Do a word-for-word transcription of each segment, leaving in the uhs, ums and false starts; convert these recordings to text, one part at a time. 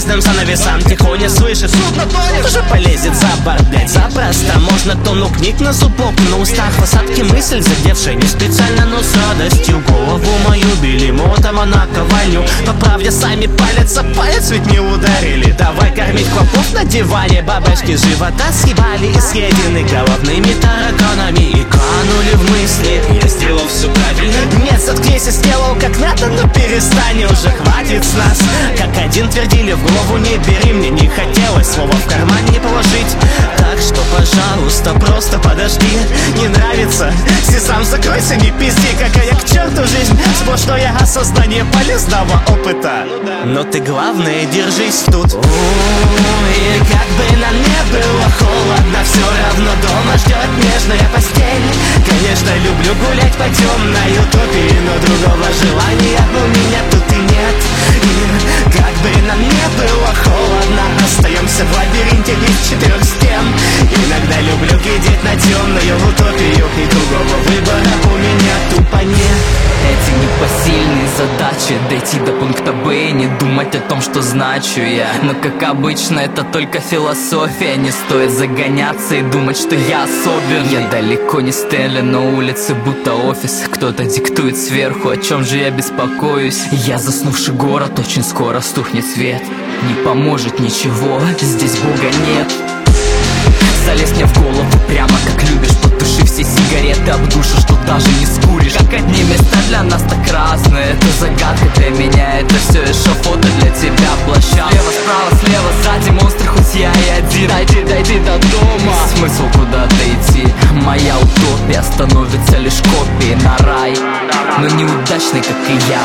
железным занавесам тихоня слышит: судно тонет, уже полезет за борт, блять, запросто. Можно тонну книг на зубок, на устах в осадке мысль задевшая не специально, но с радостью. Голову мою били молотом, а наковальню по правде сами палец о палец ведь не ударили. Давай кормить клопов на диване, бабочки живота съебали и съедены головными тараканами и канули в мысли: я сделал все правильно. Нет, заткнись, я сделал как надо, но перестань уже, хватит с нас. Как один твердили в голову: не бери, мне не хотелось слово в карман не положить. Так что, пожалуйста, просто подожди. Не нравится? Си сам закройся, не пизди. Какая к черту жизнь, сплошное осознание полезного опыта. Но ты главное держись тут. И как бы нам не было холодно, все равно дома ждет нежная постель. Конечно, люблю гулять по темной утопии, но другого желания у меня тут и нет. И как бы нам не было холодно, остаемся в лабиринте из четырех стен. Иногда люблю глядеть на темную утопию, и другого выбора у меня тупо нет. Эти непосильные задачи — дойти до пункта Б и не думать о том, что значу я. Но как обычно это только философия. Не стоит загоняться и думать, что я особенный. Я далеко не Стэнли, но улицы будто офис. Кто-то диктует сверху, о чем же я беспокоюсь. Я заснувший город, очень скоро стухнет свет. Не поможет ничего, здесь Бога нет. Залез мне в голову прямо как любишь, потуши все сигареты об душу, что даже не скуришь. Как одни места для нас так разные, это загадка для меня, это все эшафот, а для тебя площадка. Слева, справа, слева, сзади монстры, хоть я и один. Дойди, дойди до дома. Смысл куда-то идти, моя утопия становится лишь копией на рай, но неудачный, как и я.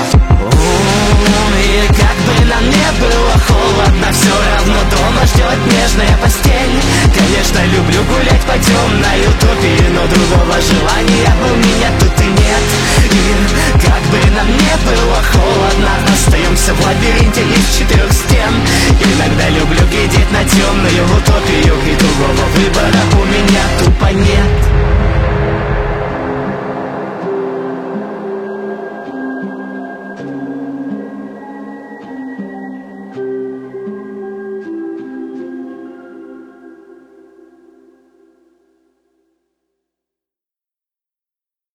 И как бы нам не было холодно, все равно дома ждет нежная постель. Конечно, люблю гулять по темной утопии, но другого желания у меня тут и нет. И как бы нам не было холодно, остаемся в лабиринте из четырех стен. Иногда люблю глядеть на темную утопию, и другого выбора у меня тупо нет.